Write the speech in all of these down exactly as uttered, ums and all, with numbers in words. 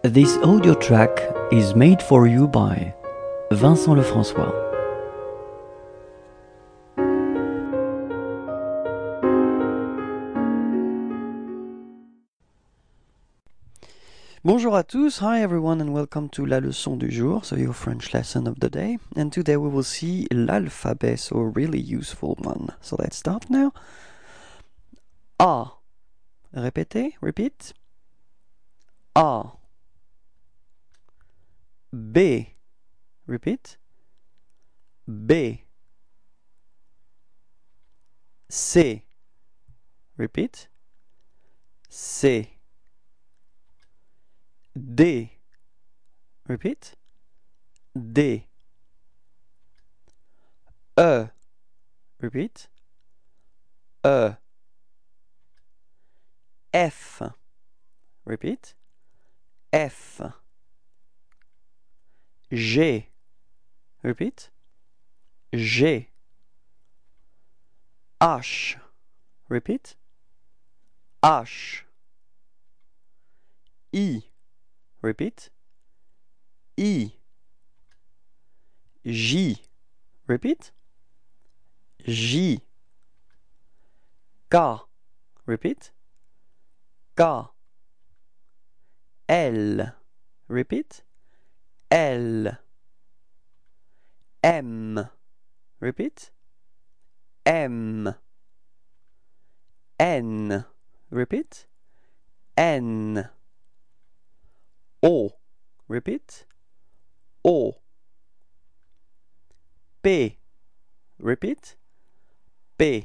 This audio track is made for you by Vincent Lefrançois. Bonjour à tous, hi everyone and welcome to La Leçon du Jour, so your French lesson of the day. And today we will see l'alphabet, so a really useful one. So let's start now. A. Répétez, repeat. A. B. Repeat. B. C. Repeat. C. D. Repeat. D. E. Repeat. E. F. Repeat. F. G. Repeat. G. H. Repeat. H. I. Repeat. I. J. Repeat. J. K. Repeat. K. L. Repeat. L. M. Repeat. M. N. Repeat. N. O. Repeat. O. P. Repeat. P.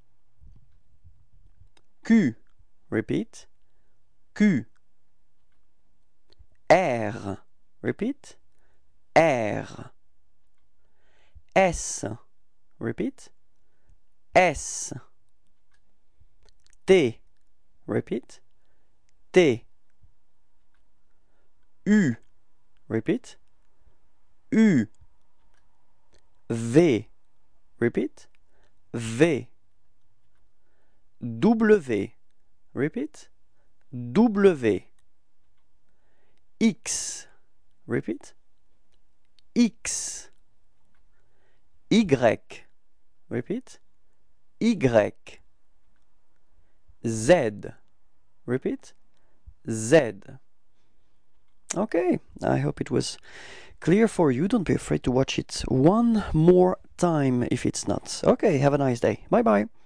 Q. Repeat. Q. R. Repeat. R. S. Repeat. S. T. Repeat. T. U. Repeat. U. V. Repeat. V. W. Repeat. W. X. Repeat. X. Y. Repeat. Y. Z. Repeat. Z. Okay, I hope it was clear for you. Don't be afraid to watch it one more time if it's not. Okay, have a nice day. Bye bye.